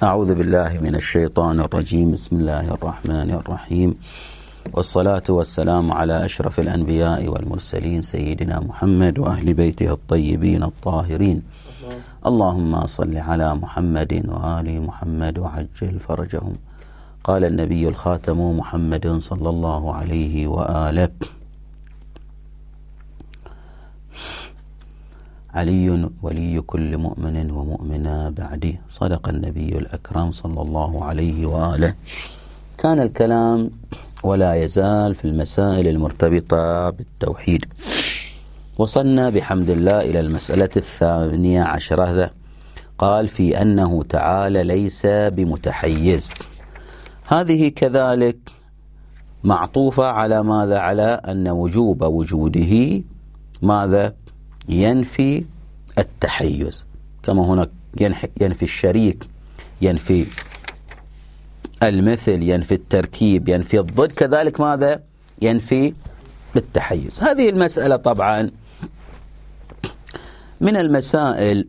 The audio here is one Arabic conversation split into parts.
أعوذ بالله من الشيطان الرجيم. بسم الله الرحمن الرحيم، والصلاة والسلام على أشرف الأنبياء والمرسلين سيدنا محمد وأهل بيته الطيبين الطاهرين. اللهم صل على محمد وآل محمد وعجل فرجهم. قال النبي الخاتم محمد صلى الله عليه وآله: علي ولي كل مؤمن ومؤمنة بعدي. صدق النبي الأكرم صلى الله عليه وآله. كان الكلام ولا يزال في المسائل المرتبطة بالتوحيد. وصلنا بحمد الله إلى المسألة 12. قال في أنه تعالى ليس بمتحيز. هذه كذلك معطوفة على ماذا؟ على أن وجوب وجوده ماذا؟ ينفي التحيز، كما هناك ينفي الشريك، ينفي المثل، ينفي التركيب، ينفي الضد، كذلك ماذا؟ ينفي التحيز. هذه المسألة طبعا من المسائل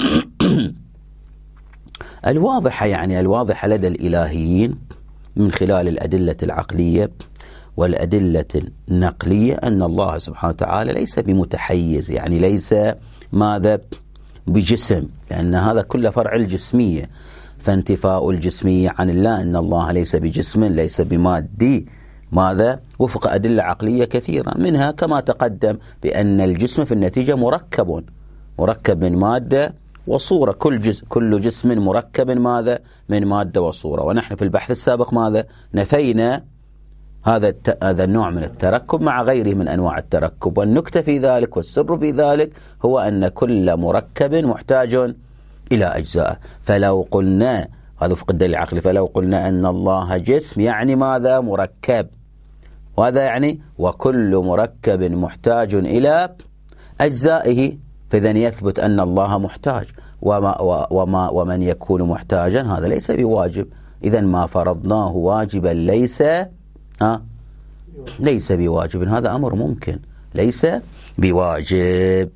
الواضحة، يعني الواضحة لدى الإلهيين من خلال الأدلة العقلية والأدلة النقلية أن الله سبحانه وتعالى ليس بمتحيز، يعني ليس ماذا؟ بجسم، لأن هذا كله فرع الجسمية. فانتفاء الجسمية عن الله، أن الله ليس بجسم، ليس بمادي، ماذا؟ وفق أدلة عقلية كثيرة، منها كما تقدم بأن الجسم في النتيجة مركب من مادة وصورة. كل جسم مركب ماذا؟ من مادة وصورة. ونحن في البحث السابق ماذا؟ نفينا هذا النوع من التركب مع غيره من أنواع التركب. والنكتة في ذلك والسر في ذلك هو أن كل مركب محتاج إلى أجزاء. فلو قلنا، هذا وفق الدليل العقلي، فلو قلنا أن الله جسم يعني ماذا؟ مركب. وهذا يعني وكل مركب محتاج إلى أجزائه، فإذا يثبت أن الله محتاج. ومن يكون محتاجا هذا ليس بواجب. إذا ما فرضناه واجبا ليس بواجب، هذا أمر ممكن، ليس بواجب.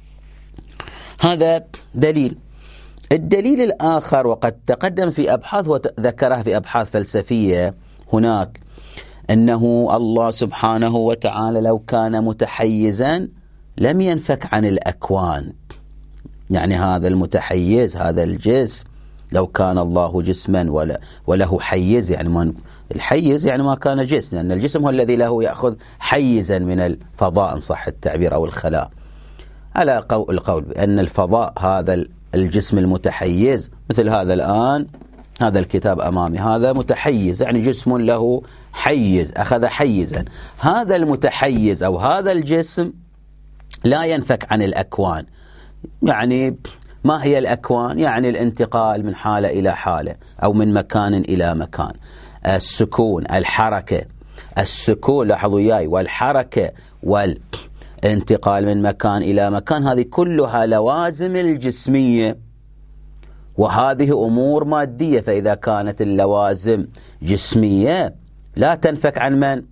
هذا دليل. الدليل الآخر وقد تقدم في أبحاث وذكرها في أبحاث فلسفية هناك، أنه الله سبحانه وتعالى لو كان متحيزا لم ينفك عن الأكوان. يعني هذا المتحيز، هذا الجسم، لو كان الله جسما وله حيز، يعني الحيز يعني ما كان جسم، لأن الجسم هو الذي له يأخذ حيزا من الفضاء إن صح التعبير أو الخلاء. على القول بأن الفضاء هذا الجسم المتحيز، مثل هذا الآن، هذا الكتاب أمامي، هذا متحيز، يعني جسم له حيز، أخذ حيزا. هذا المتحيز أو هذا الجسم لا ينفك عن الأكوان. يعني ما هي الأكوان؟ يعني الانتقال من حالة إلى حالة أو من مكان إلى مكان، السكون، الحركة. السكون لاحظوا وياي، والحركة والانتقال من مكان إلى مكان، هذه كلها لوازم الجسمية، وهذه أمور مادية. فإذا كانت اللوازم جسمية لا تنفك عن من؟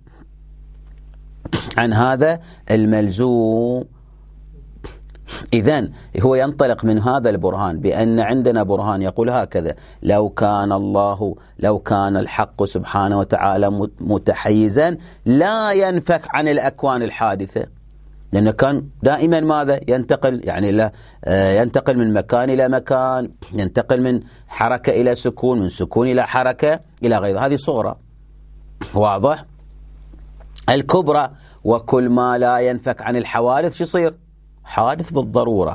عن هذا الملزوم. إذن هو ينطلق من هذا البرهان بأن عندنا برهان يقول هكذا: لو كان الحق سبحانه وتعالى متحيزا لا ينفك عن الأكوان الحادثة، لأنه كان دائما ماذا؟ ينتقل، يعني لا ينتقل من مكان إلى مكان، ينتقل من حركة إلى سكون، من سكون إلى حركة إلى غيره. هذه صغرى، واضح؟ الكبرى: وكل ما لا ينفك عن الحوادث شو يصير؟ حادث بالضرورة.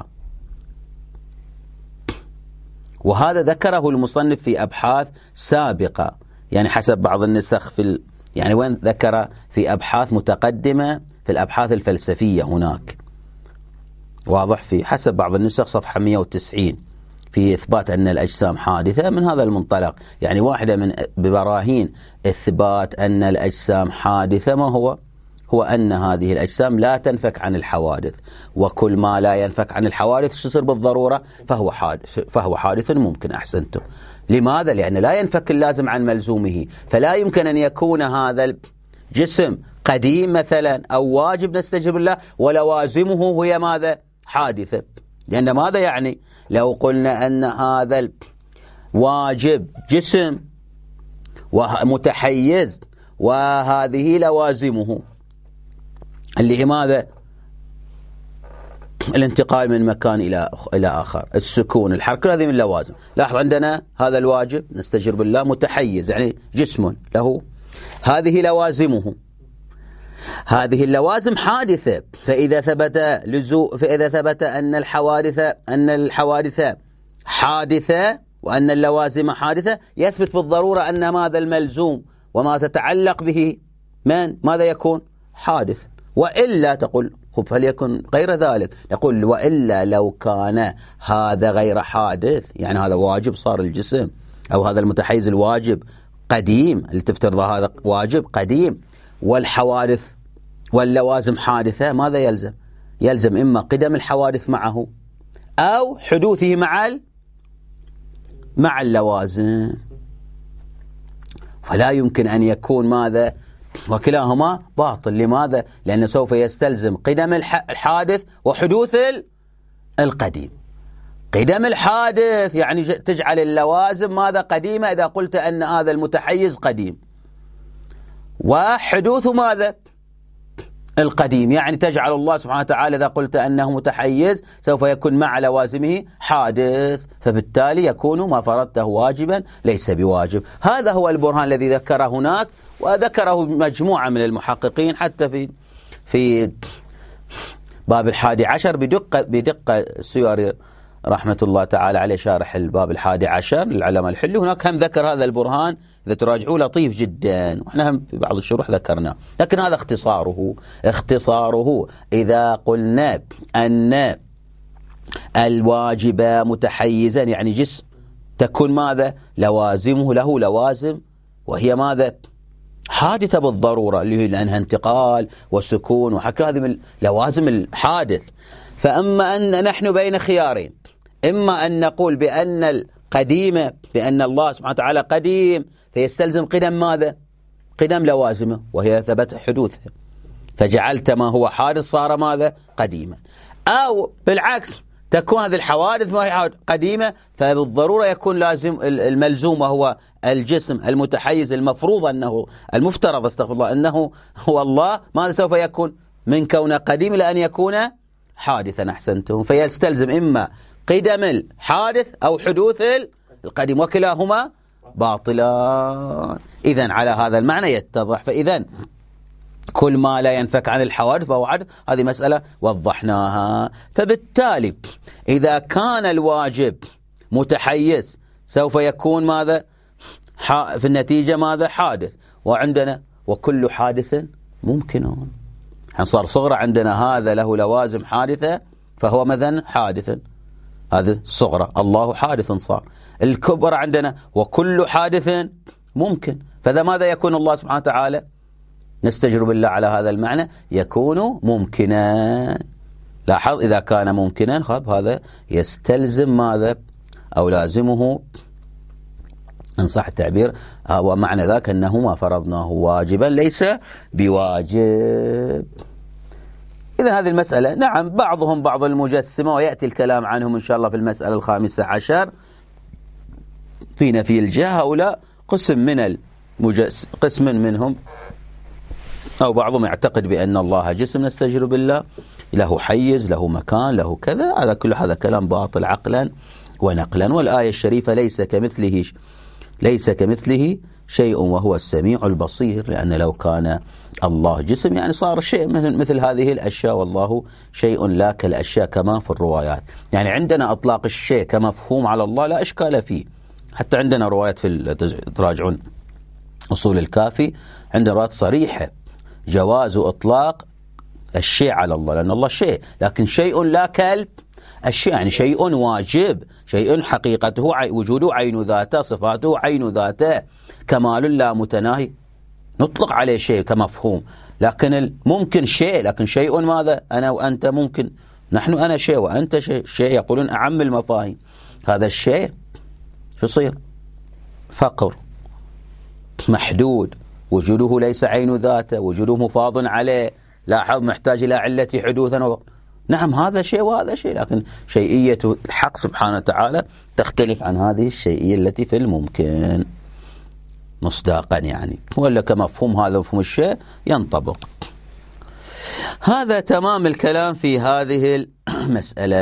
وهذا ذكره المصنف في أبحاث سابقة، يعني حسب بعض النسخ يعني وين ذكر؟ في أبحاث متقدمة في الأبحاث الفلسفية هناك، واضح؟ في حسب بعض النسخ صفحة 190 في إثبات أن الأجسام حادثة من هذا المنطلق. يعني واحدة من براهين إثبات أن الأجسام حادثة ما هو أن هذه الأجسام لا تنفك عن الحوادث، وكل ما لا ينفك عن الحوادث يصير بالضرورة فهو حادث ممكن. أحسنتم. لماذا؟ لأن لا ينفك اللازم عن ملزومه، فلا يمكن أن يكون هذا الجسم قديم مثلا أو واجب نستجب الله ولوازمه هي ماذا؟ حادثة. لأن ماذا يعني؟ لو قلنا أن هذا واجب جسم ومتحيز، وهذه لوازمه اللي هي ماذا؟ الانتقال من مكان إلى آخر، السكون، الحركة، هذه من اللوازم. لاحظ عندنا هذا الواجب نستجر بالله متحيز يعني جسم له، هذه لوازمه، هذه اللوازم حادثة. فإذا ثبت أن الحوادث حادثة وأن اللوازم حادثة، يثبت بالضرورة أن ماذا الملزوم وما تتعلق به ماذا يكون؟ حادث. وإلا تقول فليكن غير ذلك، نقول وإلا لو كان هذا غير حادث، يعني هذا واجب صار الجسم، أو هذا المتحيز الواجب قديم اللي تفترض هذا واجب قديم، والحوادث واللوازم حادثة، ماذا يلزم؟ يلزم إما قدم الحوادث معه أو حدوثه مع اللوازم. فلا يمكن أن يكون ماذا؟ وكلاهما باطل. لماذا؟ لأنه سوف يستلزم قدم الحادث وحدوث القديم. قدم الحادث يعني تجعل اللوازم ماذا؟ قديمة إذا قلت أن هذا المتحيز قديم، وحدوث ماذا؟ القديم، يعني تجعل الله سبحانه وتعالى إذا قلت أنه متحيز سوف يكون مع لوازمه حادث، فبالتالي يكون ما فرضته واجبا ليس بواجب. هذا هو البرهان الذي ذكره هناك، وذكره مجموعة من المحققين حتى في باب 11 بدقة السيوطي رحمة الله تعالى عليه شارح الباب 11 للعلامة الحلي، هناك هم ذكر هذا البرهان، إذا تراجعوا لطيف جدا، وإحنا هم في بعض الشروح ذكرناه، لكن هذا اختصاره. إذا قلنا أن الواجب متحيزا يعني جسم، تكون ماذا؟ لوازمه له لوازم، وهي ماذا؟ حادثة بالضرورة، اللي هي لأنها انتقال وسكون وحكى، هذه من لوازم الحادث. فأما أن نحن بين خيارين، إما أن نقول بأن القديمة، بأن الله سبحانه وتعالى قديم فيستلزم قدم ماذا؟ قدم لوازمه، وهي ثبت حدوثها، فجعلت ما هو حادث صار ماذا؟ قديما. أو بالعكس، تكون هذه الحوادث ما هي قديمة، فبالضرورة يكون لازم الملزوم وهو الجسم المتحيز المفروض أنه المفترض استغفر الله أنه هو الله، ماذا سوف يكون؟ من كونه قديم لأن يكون حادثا. أحسنتم. فيستلزم إما قدم الحادث أو حدوث القديم، وكلاهما باطلان. إذن على هذا المعنى يتضح. فإذن كل ما لا ينفك عن الحوادث فهو حادث، هذه مسألة وضحناها. فبالتالي إذا كان الواجب متحيز سوف يكون ماذا؟ في النتيجة ماذا؟ حادث. وعندنا وكل حادث ممكن، صار صغرى عندنا هذا له لوازم حادثة فهو مثلا حادث، هذا صغرى، الله حادث صار. الكبرى عندنا وكل حادث ممكن، فذا ماذا يكون الله سبحانه وتعالى؟ نستجر بالله على هذا المعنى يكون ممكنا. لاحظ إذا كان ممكنا هذا يستلزم ماذا؟ أو لازمه إن صح التعبير، ومعنى ذاك أنه ما فرضناه واجبا ليس بواجب. إذا هذه المسألة نعم بعض المجسمة، ويأتي الكلام عنهم إن شاء الله في المسألة 15 في نفي الجهة. هؤلاء قسم منهم أو بعضهم يعتقد بأن الله جسم نستجر بالله، له حيز، له مكان، له كذا. هذا كل هذا كلام باطل عقلا ونقلا. والآية الشريفة ليس كمثله شيء وهو السميع البصير، لأن لو كان الله جسم يعني صار شيء مثل هذه الأشياء، والله شيء لا كالأشياء كما في الروايات. يعني عندنا أطلاق الشيء كمفهوم على الله لا إشكال فيه. حتى عندنا روايات تراجعون أصول الكافي، عندنا روايات صريحة جواز إطلاق الشيء على الله، لأن الله شيء، لكن شيء لا كالب الشيء، يعني شيء واجب، شيء حقيقته وجوده عين ذاته، صفاته عين ذاته، كمال لا متناهي، نطلق عليه شيء كمفهوم. لكن الممكن شيء، لكن شيء ماذا؟ أنا وأنت ممكن، نحن أنا شيء وأنت شيء، يقولون أعم المفاهيم. هذا الشيء شو يصير؟ فقر محدود، وجوده ليس عين ذاته، وجوده مفاض عليه، لاحظ محتاج إلى علة حدوثا نعم هذا شيء وهذا شيء، لكن شيئية الحق سبحانه وتعالى تختلف عن هذه الشيئية التي في الممكن مصداقا يعني، ولا كمفهوم هذا مفهوم الشيء ينطبق. هذا تمام الكلام في هذه المسألة.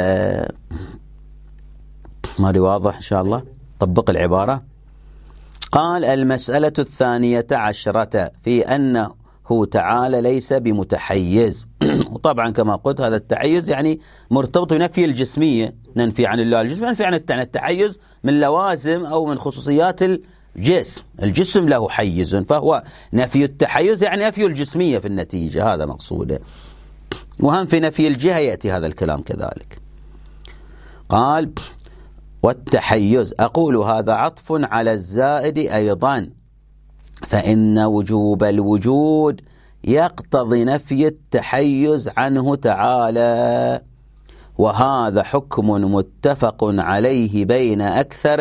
ما واضح إن شاء الله؟ طبق العبارة. قال المسألة 12 في أنه تعالى ليس بمتحيز. وطبعا كما قلت هذا التحيز يعني مرتبط بنفي الجسمية، ننفي عن الله الجسم، ننفي عن التحيز من لوازم أو من خصوصيات الجسم. الجسم له حيز، فهو نفي التحيز يعني نفي الجسمية في النتيجة، هذا مقصوده. وهم في نفي الجهة يأتي هذا الكلام كذلك. قال والتحيز، أقول هذا عطف على الزائد أيضا، فإن وجوب الوجود يقتضي نفي التحيز عنه تعالى، وهذا حكم متفق عليه بين أكثر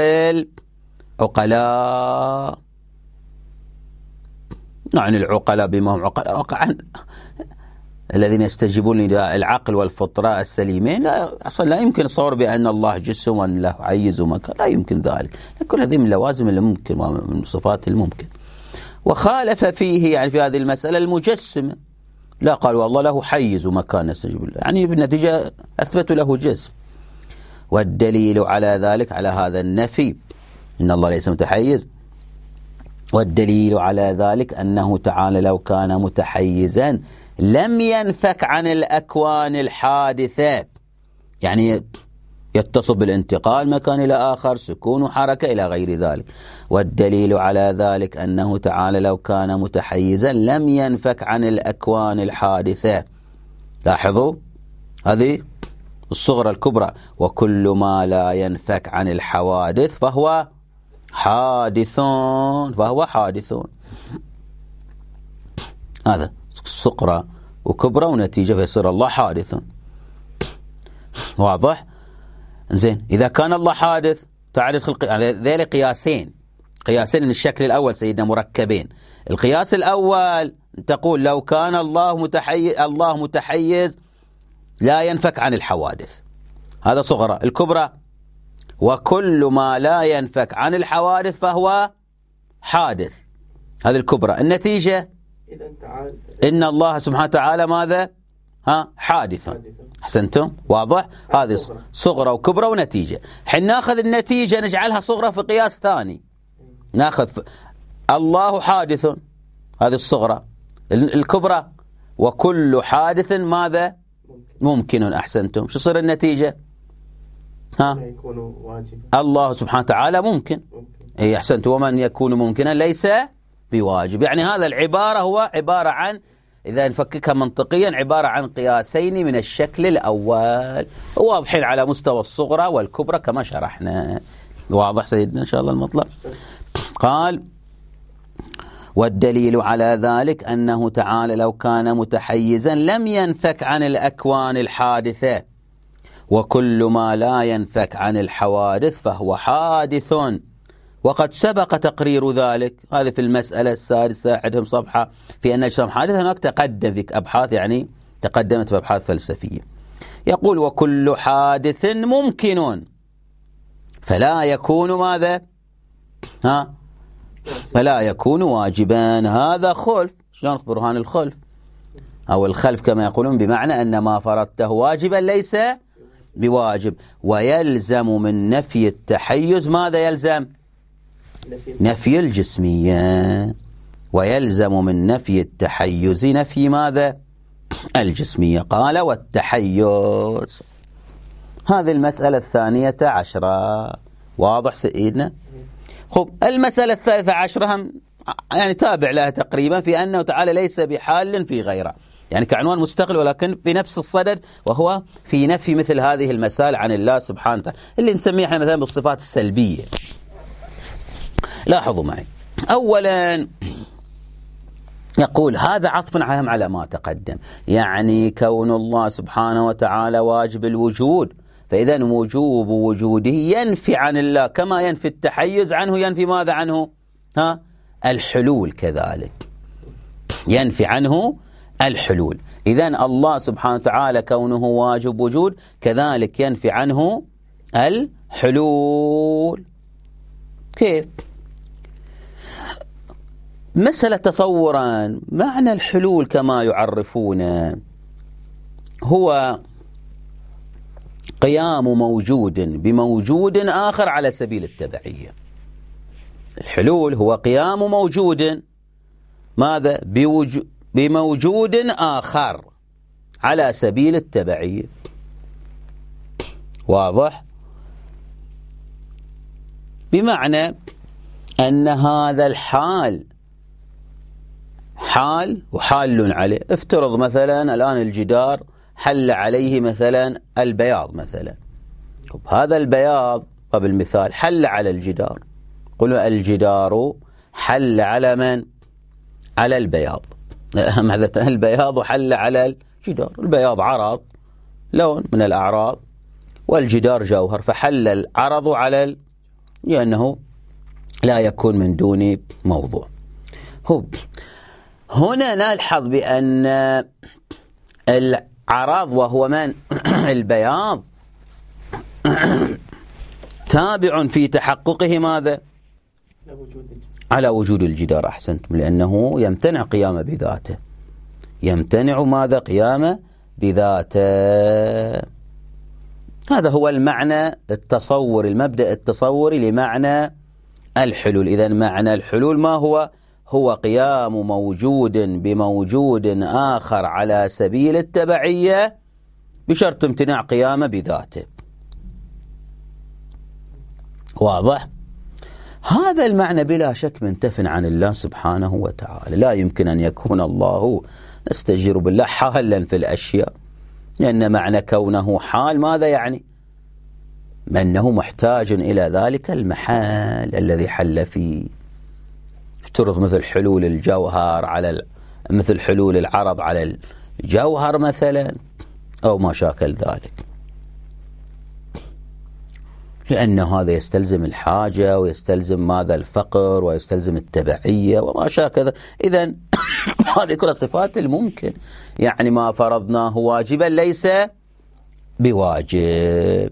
العقلاء. يعني العقلاء بما هم عقلاء الذين يستجيبون للعقل والفطرة السليمين، أصلا لا يمكن الصور بأن الله جسم وأن له حيز ومكان، لا يمكن ذلك. كل هذه من لوازم الممكن ومن صفات الممكن. وخالف فيه يعني في هذه المسألة المجسمة، لا قالوا الله له حيز ومكان نستجيب له، يعني بالنتيجة أثبتوا له جسم. والدليل على ذلك على هذا النفي إن الله ليس متحيز، والدليل على ذلك أنه تعالى لو كان متحيزا لم ينفك عن الأكوان الحادثة، يعني يتصل بالانتقال مكان إلى آخر، سكون وحركة إلى غير ذلك. والدليل على ذلك أنه تعالى لو كان متحيزا لم ينفك عن الأكوان الحادثة. لاحظوا هذه الصغرى الكبرى، وكل ما لا ينفك عن الحوادث فهو حادثون، فهو حادثون. هذا صغرى وكبرى ونتيجة فيصير الله حادث. واضح؟ زين، إذا كان الله حادث تعرف ذلك قياسين من الشكل الأول سيدنا مركبين. القياس الأول تقول لو كان الله متحيز لا ينفك عن الحوادث، هذا صغرى. الكبرى وكل ما لا ينفك عن الحوادث فهو حادث، هذه الكبرى. النتيجة إن الله سبحانه وتعالى ماذا؟ حادث. أحسنتم؟ واضح؟ هذه صغرى وكبرى ونتيجة. حين ناخذ النتيجة نجعلها صغرى في قياس ثاني، ناخذ الله حادث، هذه الصغرى. الكبرى وكل حادث ماذا؟ ممكن. أحسنتم. شو صير النتيجة؟ الله سبحانه وتعالى ممكن. أي أحسنتم. ومن يكون ممكنا ليس بواجب. يعني هذا العبارة هو عبارة عن، إذا نفككها منطقيا، عبارة عن قياسين من الشكل الأول، واضحين على مستوى الصغرى والكبرى كما شرحنا. واضح سيدنا إن شاء الله المطلب؟ قال والدليل على ذلك أنه تعالى لو كان متحيزا لم ينفك عن الأكوان الحادثة، وكل ما لا ينفك عن الحوادث فهو حادث، وقد سبق تقرير ذلك. هذه في المسألة السادسة عندهم صفحة في أن الأجسام حادثة، هناك تقدم ذيك أبحاث، يعني تقدمت في أبحاث فلسفية. يقول وكل حادث ممكن فلا يكون ماذا؟ فلا يكون واجبا. هذا خلف. شلون برهان الخلف أو الخلف كما يقولون، بمعنى أن ما فرضته واجبا ليس بواجب. ويلزم من نفي التحيز ماذا يلزم؟ نفي الجسمية. ويلزم من نفي التحيز نفي ماذا؟ الجسمية. قال والتحيز. هذه المسألة 12. واضح سيدنا؟ خب المسألة 13 هم يعني تابع لها تقريبا، في أنه تعالى ليس بحال في غيره، يعني كعنوان مستقل ولكن في نفس الصدد، وهو في نفي مثل هذه المسائل عن الله سبحانه وتعالى، اللي نسميه احنا مثلا بالصفات السلبية. لاحظوا معي، أولا يقول هذا عطف على ما تقدم، يعني كون الله سبحانه وتعالى واجب الوجود، فإذا وجوب وجوده ينفي عن الله كما ينفي التحيز عنه، ينفي ماذا عنه؟ الحلول كذلك، ينفي عنه الحلول. إذن الله سبحانه وتعالى كونه واجب وجود كذلك ينفي عنه الحلول. كيف؟ مسألة تصورا معنى الحلول كما يعرفون هو قيام موجود بموجود آخر على سبيل التبعية. الحلول هو قيام موجود ماذا؟ بموجود آخر على سبيل التبعية. واضح؟ بمعنى أن هذا الحال حال وحال عليه. افترض مثلا الآن الجدار حل عليه مثلا البياض مثلا. هذا البياض قبل مثال حل على الجدار. قلوا الجدار حل على من؟ على البياض. البياض حل على الجدار. البياض عرض لون من الأعراض والجدار جوهر، فحل العرض على لأنه لا يكون من دون موضوع. هنا نلحظ بأن العرض وهو من؟ البياض تابع في تحققه ماذا؟ على وجود الجدار. أحسنتم، لأنه يمتنع قيامه بذاته. يمتنع ماذا؟ قيامه بذاته. هذا هو المعنى التصوري، المبدأ التصوري لمعنى الحلول. إذن معنى الحلول ما هو؟ هو قيام موجود بموجود آخر على سبيل التبعية بشرط امتناع قيامه بذاته. واضح؟ هذا المعنى بلا شك منتف عن الله سبحانه وتعالى. لا يمكن أن يكون الله، نستجير بالله، حالا في الأشياء، لأن معنى كونه حال ماذا يعني؟ أنه محتاج إلى ذلك المحال الذي حل فيه. افترض مثل حلول الجوهر على مثل حلول العرض على الجوهر مثلا أو ما شاكل ذلك، لأن هذا يستلزم الحاجة ويستلزم ماذا؟ الفقر، ويستلزم التبعية وما شاكل. إذن هذه كل صفات الممكن، يعني ما فرضناه واجبا ليس بواجب.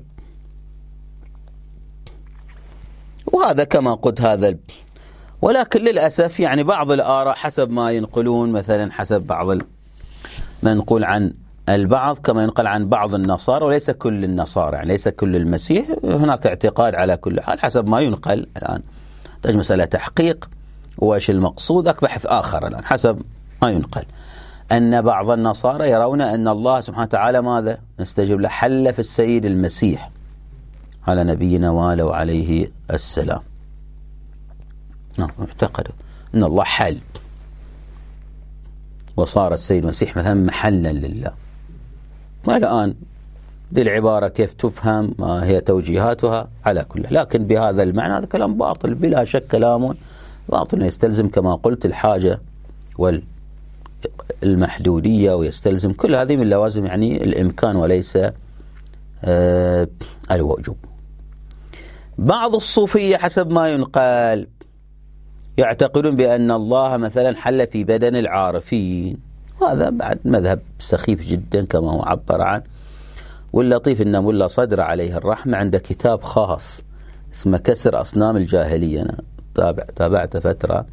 وهذا كما قلت هذا. ولكن للأسف يعني بعض الآراء حسب ما ينقلون، مثلا حسب بعض ما نقول عن البعض كما ينقل عن بعض النصارى، وليس كل النصارى، يعني ليس كل المسيح، هناك اعتقاد على كل حال حسب ما ينقل. الآن تحتاج مسألة تحقيق وإيش المقصود، بحث آخر الآن حسب ما ينقل، أن بعض النصارى يرون أن الله سبحانه وتعالى ماذا؟ نستجيب له، حل في السيد المسيح على نبينا وعليه السلام. اعتقد أن الله حل وصار السيد المسيح مثلا محلا لله. والآن دي العبارة كيف تفهم، ما هي توجيهاتها على كل، لكن بهذا المعنى هذا كلام باطل بلا شك، كلام باطل يستلزم كما قلت الحاجة والمحدودية، ويستلزم كل هذه من لوازم يعني الإمكان وليس الوجوب. بعض الصوفية حسب ما ينقال يعتقدون بأن الله مثلا حل في بدن العارفين. هذا بعد مذهب سخيف جدا كما هو عبر عنه. واللطيف أن ملا صدر عليه الرحمة عنده كتاب خاص اسمه كسر أصنام الجاهلية، أنا تابعت فترة،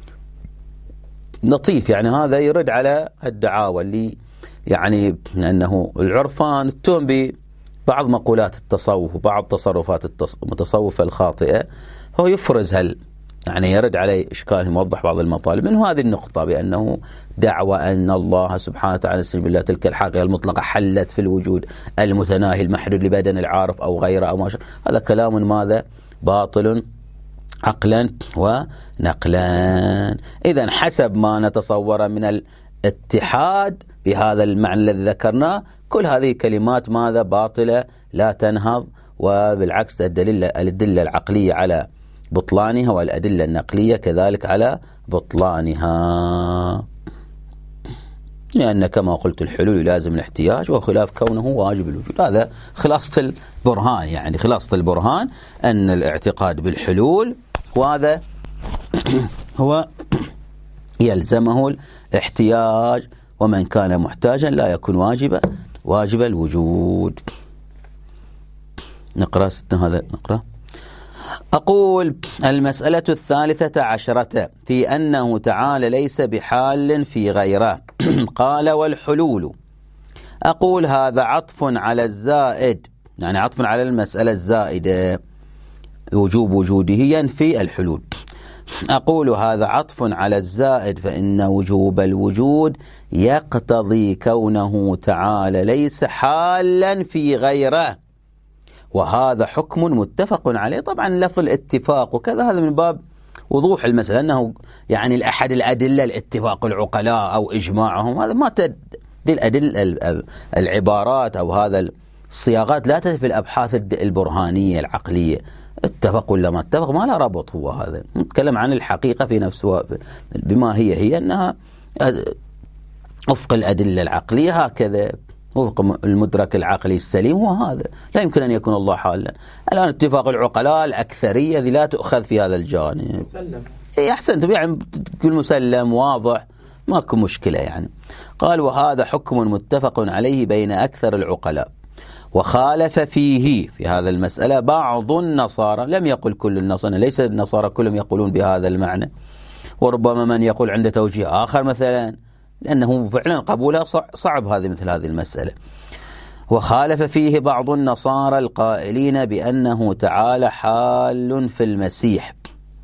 لطيف. يعني هذا يرد على الدعاوى اللي يعني أنه العرفان اتهم ببعض مقولات التصوف وبعض تصرفات المتصوفة الخاطئة، هو يفرز يعني يرد عليه إشكالهم، يوضح بعض المطالب منه هذه النقطة، بأنه دعوى أن الله سبحانه وتعالى بالله تلك الحقيقة المطلقة حلت في الوجود المتناهي المحدود لبدن العارف أو غيره أو ما شاء. هذا كلام ماذا؟ باطل عقلا ونقلا. إذن حسب ما نتصور من الاتحاد بهذا المعنى الذي ذكرناه، كل هذه كلمات ماذا؟ باطلة لا تنهض، وبالعكس الأدلة العقلية على بطلانها والأدلة النقلية كذلك على بطلانها، لأن كما قلت الحلول يلازم الاحتياج وخلاف كونه واجب الوجود. هذا خلاصة البرهان، يعني خلاصة البرهان أن الاعتقاد بالحلول وهذا هو يلزمه الاحتياج ومن كان محتاجا لا يكون واجب الوجود. نقرأ هذا نقرأ. أقول المسألة 13 في أنه تعالى ليس بحال في غيره. قال والحلول. أقول هذا عطف على الزائد، يعني عطف على المسألة الزائدة وجوب وجوده ينفي الحلول. أقول هذا عطف على الزائد فإن وجوب الوجود يقتضي كونه تعالى ليس حالا في غيره، وهذا حكم متفق عليه. طبعا لفظ الاتفاق وكذا هذا من باب وضوح المسألة، أنه يعني الأحد الأدلة الاتفاق العقلاء أو إجماعهم، هذا ما تدل الأدلة العبارات أو هذا الصياغات لا تدل في الأبحاث البرهانية العقلية. اتفق ولا ما اتفق ما لا ربط، هو هذا نتكلم عن الحقيقة في نفسها بما هي أنها وفق الأدلة العقلية هكذا، وفق المدرك العقلي السليم هو هذا. لا يمكن أن يكون الله حالا. الآن اتفاق العقلاء الأكثرية ذي لا تؤخذ في هذا الجانب. مسلم. أحسنت، يعني كل مسلم واضح ماكو مشكلة يعني. قال وهذا حكم متفق عليه بين أكثر العقلاء، وخالف فيه في هذا المسألة بعض النصارى. لم يقل كل النصارى، ليس النصارى كلهم يقولون بهذا المعنى، وربما من يقول عنده توجيه آخر مثلا، لأنه فعلا قبولها صعب مثل هذه المسألة. وخالف فيه بعض النصارى القائلين بأنه تعالى حال في المسيح.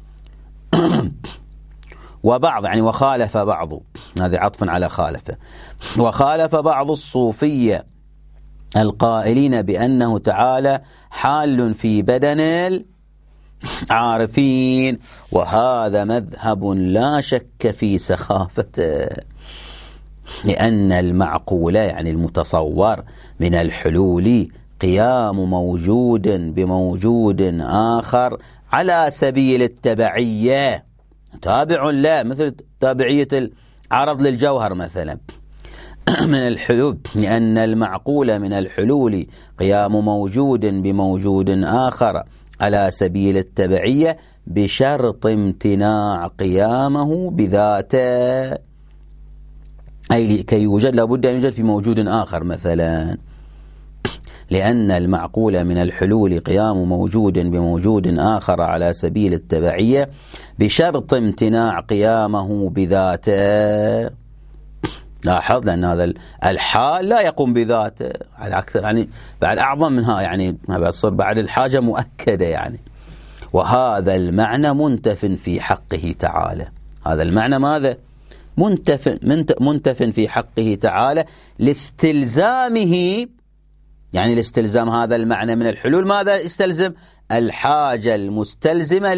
وبعض يعني وخالف بعض، هذا عطف على خالفه. وخالف بعض الصوفية القائلين بأنه تعالى حال في بدن العارفين، وهذا مذهب لا شك في سخافته، لأن المعقول يعني المتصور من الحلول قيام موجود بموجود آخر على سبيل التبعية، تابع لا، مثل تابعية العرض للجوهر مثلا من الحلول، لأن المعقول من الحلول قيام موجود بموجود آخر على سبيل التبعية بشرط امتناع قيامه بذاته، أي كي يوجد لابد أن يوجد في موجود آخر مثلا. لأن المعقول من الحلول قيام موجود بموجود آخر على سبيل التبعية بشرط امتناع قيامه بذاته. لاحظ لأن هذا الحال لا يقوم بذاته على أكثر، يعني بعد أعظم منها، يعني تصير بعد الحاجة مؤكدة يعني. وهذا المعنى منتف في حقه تعالى. هذا المعنى ماذا؟ منتف في حقه تعالى لاستلزامه، يعني لاستلزام هذا المعنى من الحلول ماذا يستلزم؟ الحاجة المستلزمة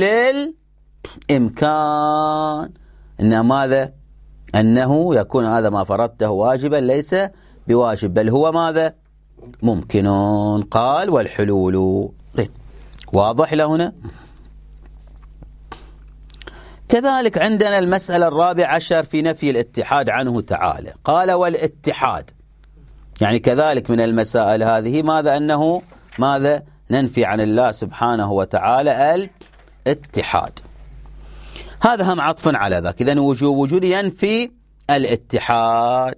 للإمكان. إن ماذا؟ أنه يكون هذا ما فرضته واجبا ليس بواجب، بل هو ماذا؟ ممكن. قال والحلول. واضح لهنا؟ كذلك عندنا المسألة 14 في نفي الاتحاد عنه تعالى. قال والاتحاد، يعني كذلك من المسائل هذه ماذا؟ أنه ماذا؟ ننفي عن الله سبحانه وتعالى الاتحاد. هذا هم عطف على ذاك. إذن وجود ينفي الاتحاد.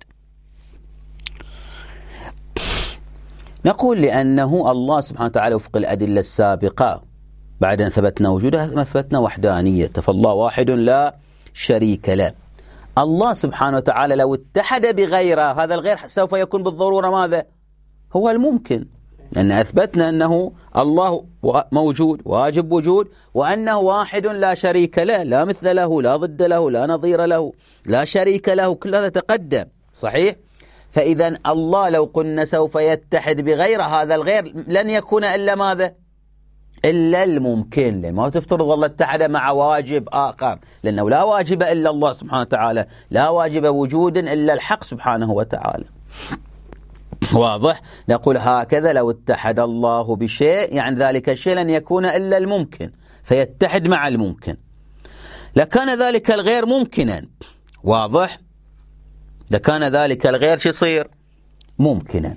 نقول لأنه الله سبحانه وتعالى وفق الأدلة السابقة بعد أن ثبتنا وجوده أثبتنا وحدانية، فالله واحد لا شريك له. الله سبحانه وتعالى لو اتحد بغيره، هذا الغير سوف يكون بالضرورة ماذا؟ هو الممكن، لأن أثبتنا أنه الله موجود واجب وجود، وأنه واحد لا شريك له، لا مثل له، لا ضد له، لا نظير له، لا شريك له، كل هذا تقدم صحيح. فإذا الله لو قلنا سوف يتحد بغيره، هذا الغير لن يكون إلا ماذا؟ إلا الممكن. لما تفترض والله اتحد مع واجب آخر، لأنه لا واجب إلا الله سبحانه وتعالى، لا واجب وجود إلا الحق سبحانه وتعالى. واضح؟ نقول هكذا لو اتحد الله بشيء، يعني ذلك الشيء لن يكون إلا الممكن، فيتحد مع الممكن، لكان ذلك الغير ممكنا. واضح؟ لكان ذلك الغير شو يصير؟ ممكنا.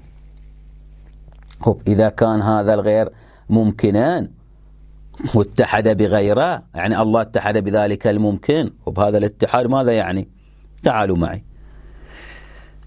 إذا كان هذا الغير ممكنا واتحد بغيره، يعني الله اتحد بذلك الممكن، وبهذا الاتحاد ماذا يعني؟ تعالوا معي.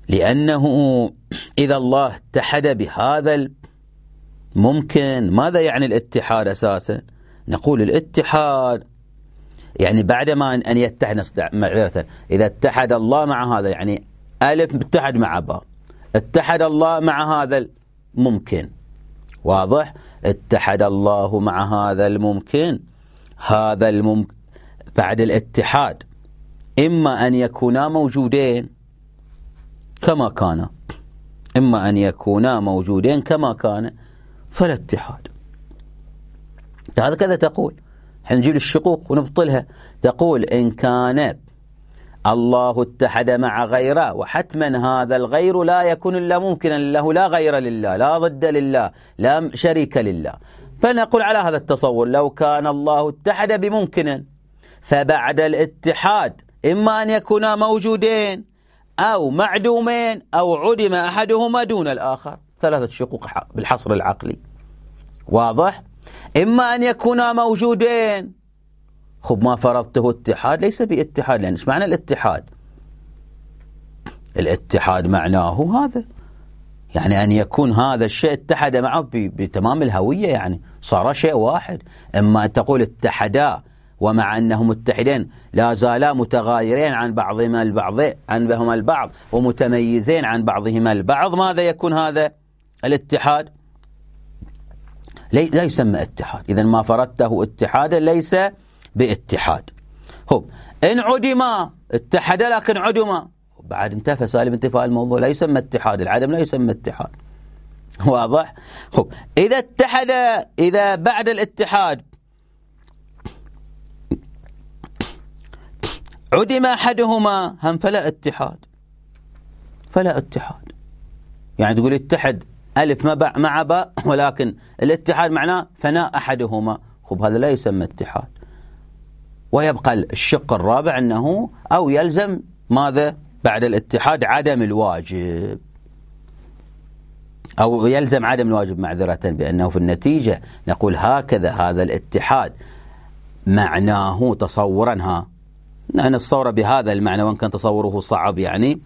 لأنه إذا الله اتحد بهذا الممكن، ماذا يعني الاتحاد أساسا؟ نقول الاتحاد يعني بعدما أن يتحد، معذرة، إذا اتحد الله مع هذا، يعني ألف اتحد مع باء، اتحد الله مع هذا الممكن، واضح؟ اتحد الله مع هذا الممكن، هذا الممكن بعد الاتحاد إما أن يكونا موجودين كما كان، إما أن يكونا موجودين كما كان، فلا اتحاد. هذا كذا تقول، نجيب الشقوق ونبطلها. تقول إن كان الله اتحد مع غيره، وحتما هذا الغير لا يكون إلا ممكنا له، لا غير لله، لا ضد لله، لا شريك لله. فنقول على هذا التصور لو كان الله اتحد بممكن، فبعد الاتحاد إما أن يكونا موجودين أو معدومين أو عدم أحدهما دون الآخر، ثلاثة شقوق بالحصر العقلي، واضح؟ إما أن يكونا موجودين، خب ما فرضته اتحاد ليس باتحاد، لأن إيش معنى الاتحاد؟ الاتحاد معناه هذا، يعني أن يكون هذا الشيء اتحد معه بتمام الهوية، يعني صار شيء واحد. إما أن تقول اتحدا ومع أنهم متحدين لا زالا متغايرين عن بعضهما البعض ومتميزين عن بعضهما البعض، ماذا يكون هذا الاتحاد؟ لا يسمى اتحاد. إذن ما فرضته اتحادا ليس باتحاد. هو إن عدما اتحد لكن عدما، بعد انتفى سالب انتفاء الموضوع، لا يسمى اتحاد، العدم لا يسمى اتحاد، واضح؟ هو إذا اتحد، إذا بعد الاتحاد عدم أحدهما هم فلا اتحاد، فلا اتحاد. يعني تقول اتحد ألف مع باء، ولكن الاتحاد معناه فناء أحدهما، خب هذا لا يسمى اتحاد. ويبقى الشق الرابع أنه أو يلزم ماذا بعد الاتحاد؟ عدم الواجب، أو يلزم عدم الواجب، معذرة، بأنه في النتيجة نقول هكذا هذا الاتحاد معناه تصورا، نتصور بهذا المعنى وإن كان تصوره صعب، يعني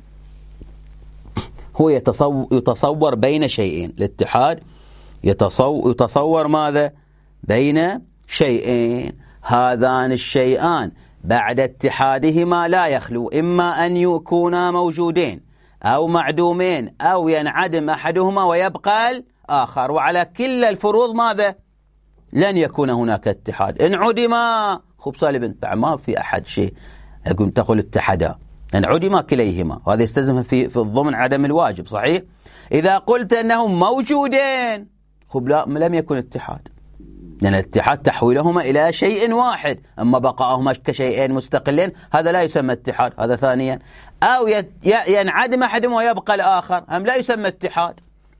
هو يتصور بين شيئين. الاتحاد يتصور ماذا؟ بين شيئين، هذان الشيئان بعد اتحادهما لا يخلو إما أن يكونا موجودين أو معدومين أو ينعدم أحدهما ويبقى الآخر، وعلى كل الفروض ماذا؟ لن يكون هناك اتحاد. إن عدما خب سالب، ما في أحد شيء تقول اتحدا، إن عدما كليهما، وهذا يستلزم في الضمن عدم الواجب، صحيح؟ إذا قلت أنهم موجودين خب لا، لم يكن اتحاد، لأن الاتحاد تحويلهما إلى شيء واحد، أما بقاءهما كشيئين مستقلين هذا لا يسمى اتحاد، هذا ثانيا. أو ينعدم أحدهما ويبقى الآخر، هم لا يسمى اتحاد،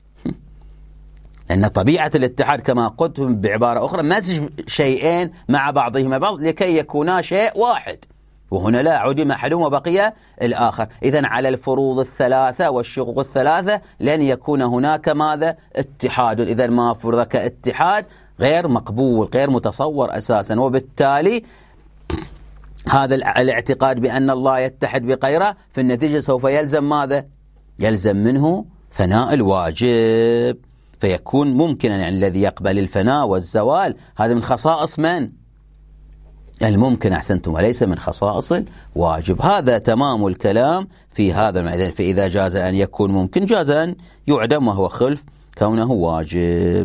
لأن طبيعة الاتحاد كما قلت بعبارة أخرى مزج شيئين مع بعضهما بعض لكي يكونا شيء واحد، وهنا لا، عدم أحدهما وبقي الآخر. إذن على الفروض الثلاثة والشقوق الثلاثة لن يكون هناك ماذا؟ اتحاد. إذن ما فرض كاتحاد غير مقبول، غير متصور أساسا، وبالتالي هذا الاعتقاد بأن الله يتحد بغيره في النتيجة سوف يلزم ماذا؟ يلزم منه فناء الواجب، فيكون ممكنا، يعني الذي يقبل الفناء والزوال هذا من خصائص من؟ الممكن، أحسنتم، وليس من خصائص الواجب. هذا تمام الكلام في هذا المعنى. فإذا جاز أن يكون ممكن جاز أن يعدم، وهو خلف كونه واجب.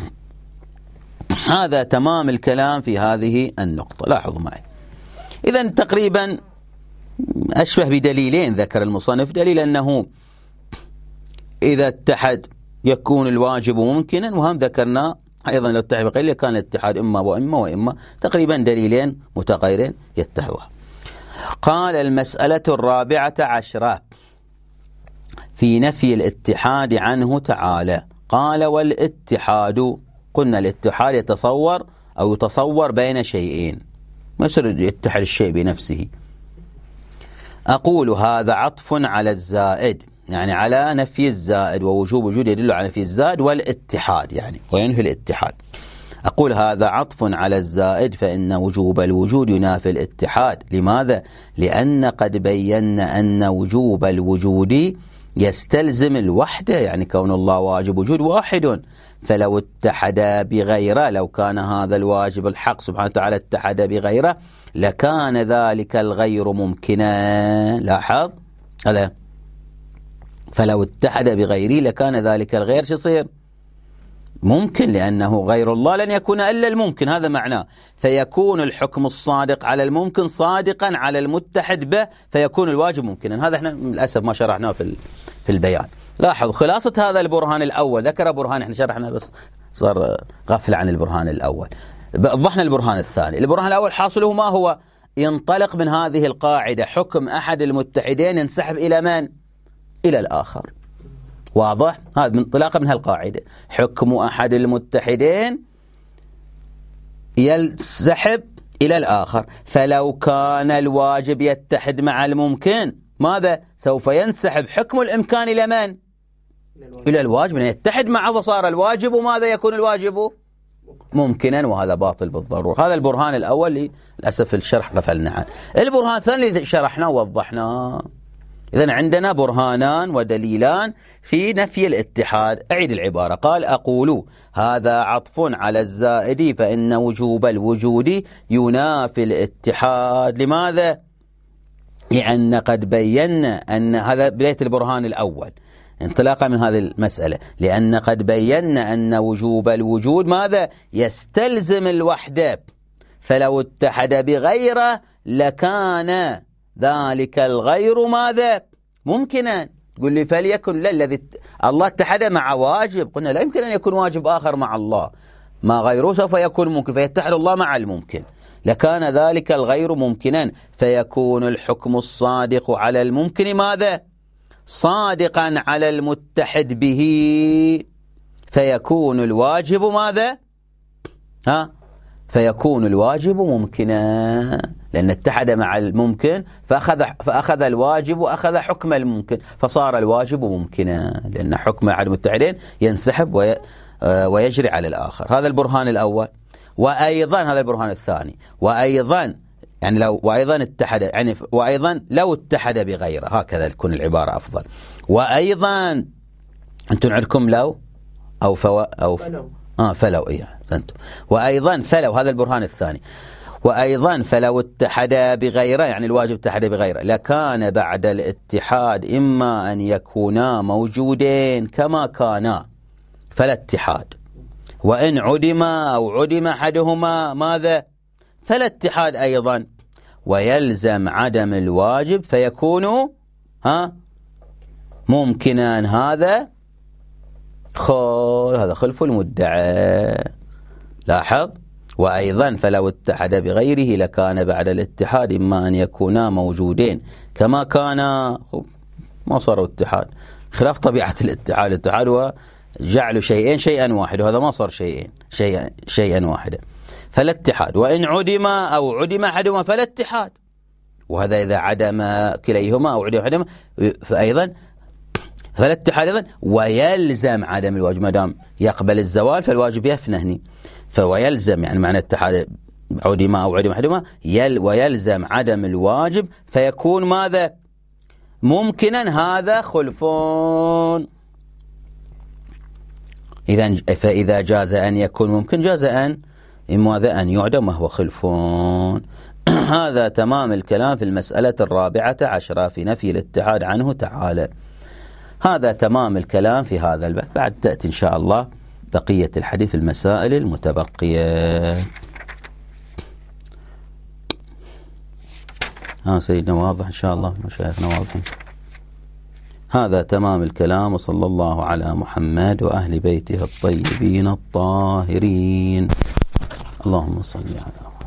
هذا تمام الكلام في هذه النقطة، لاحظوا معي. إذن تقريبا أشبه بدليلين ذكر المصنف، دليل أنه إذا اتحد يكون الواجب ممكنا، وهم ذكرنا أيضا لو اتحد بغيره كان الاتحاد إما وإما، تقريبا دليلين متغيرين يتحدها. قال المسألة 14 في نفي الاتحاد عنه تعالى. قال والاتحاد، قلنا الاتحاد يتصور بين شيئين، ما يصير يتحد الشيء بنفسه. أقول هذا عطف على الزائد، يعني على نفي الزائد، ووجوب وجود يدل على نفي الزائد والاتحاد، يعني وينفي الاتحاد. أقول هذا عطف على الزائد فإن وجوب الوجود ينافي الاتحاد. لماذا؟ لأن قد بينا أن وجوب الوجود يستلزم الوحدة، يعني كون الله واجب وجود واحد، فلو اتحد بغيره، لو كان هذا الواجب الحق سبحانه وتعالى اتحد بغيره لكان ذلك الغير ممكنا. لاحظ هذا، فلو اتحد بغيره لكان ذلك الغير شو يصير؟ ممكن، لأنه غير الله لن يكون إلا الممكن، هذا معناه. فيكون الحكم الصادق على الممكن صادقا على المتحد به، فيكون الواجب ممكنا. هذا احنا للأسف ما شرحناه في البيان. لاحظوا خلاصة هذا البرهان الأول، ذكر برهان احنا شرحنا بس صار غفل عن البرهان الأول، وضحنا البرهان الثاني. البرهان الأول حاصله ما هو؟ ينطلق من هذه القاعدة: حكم أحد المتحدين ينسحب إلى من؟ إلى الآخر. واضح؟ هذا من انطلاقه من هالقاعدة، حكم أحد المتحدين ينسحب إلى الآخر. فلو كان الواجب يتحد مع الممكن ماذا؟ سوف ينسحب حكم الإمكان إلى من؟ إلى الواجب، يتحد معه فصار الواجب ماذا يكون الواجب؟ ممكنا، وهذا باطل بالضرورة. هذا البرهان الأول للأسف الشرح غفلنا عنه. البرهان الثاني اللي شرحناه ووضحناه. إذن عندنا برهانان ودليلان في نفي الاتحاد. أعيد العبارة. قال: أقول هذا عطف على الزائد فإن وجوب الوجود ينافي الاتحاد. لماذا؟ لأن قد بينا أن هذا بداية البرهان الأول انطلاقا من هذه المسألة، لأن قد بينا أن وجوب الوجود ماذا؟ يستلزم الوحدة، فلو اتحد بغيره لكان ذلك الغير ماذا؟ ممكنا. تقول لي فليكن لا، الذي الله اتحد مع واجب، قلنا لا يمكن أن يكون واجب آخر مع الله، ما غيره سوف يكون ممكن، فيتحد الله مع الممكن، لكان ذلك الغير ممكنا، فيكون الحكم الصادق على الممكن ماذا؟ صادقا على المتحد به، فيكون الواجب ماذا؟ فيكون الواجب ممكنا، لأن اتحد مع الممكن فأخذ الواجب وأخذ حكم الممكن، فصار الواجب ممكنا، لأن حكم أحد المتحدين ينسحب ويجري على الآخر. هذا البرهان الأول. وأيضا هذا البرهان الثاني. وأيضا يعني وأيضا لو اتحد بغيره، هكذا تكون العبارة أفضل. وأيضا أنتم عندكم لو أو فلو أنتم. وأيضا فلو، هذا البرهان الثاني. وأيضا فلو اتحد بغيره، يعني الواجب اتحد بغيره، لكان بعد الاتحاد إما أن يكونا موجودين كما كانا فلا اتحاد، وإن عدم أو عدم أحدهما ماذا؟ فلا اتحاد أيضا، ويلزم عدم الواجب فيكون ممكنا. هذا خلف المدعى. لاحظ. وأيضا فلو اتحد بغيره لكان بعد الاتحاد إما أن يكونا موجودين كما كانا، ما صاروا اتحاد، خلاف طبيعة الاتحاد. الاتحاد هو جعل شيئين شيئا واحد، وهذا ما صار شيئا واحدا. فلا اتحاد، وإن عدم أو عدم أحدهما فلا اتحاد، وهذا إذا عدم كليهما أو عدم أحدهما فأيضا فلا اتحاد أيضا. ويلزم عدم الواجب، ما دام يقبل الزوال فالواجب يفنى هني، فويلزم يعني معنى اتحاد عدم أو عدم أحدهما ويلزم عدم الواجب فيكون ماذا؟ ممكنا. هذا خلفون. فإذا جاز أن يكون ممكن جاز أن ماذا؟ أن يعدم، وهو خلفون. هذا تمام الكلام في المسألة 14 في نفي الاتحاد عنه تعالى. هذا تمام الكلام في هذا البحث. بعد تأتي إن شاء الله بقية الحديث المسائل المتبقية. سيدنا واضح إن شاء الله، مشايخنا واضحين. هذا تمام الكلام، وصلى الله على محمد وأهل بيته الطيبين الطاهرين. اللهم صل على محمد.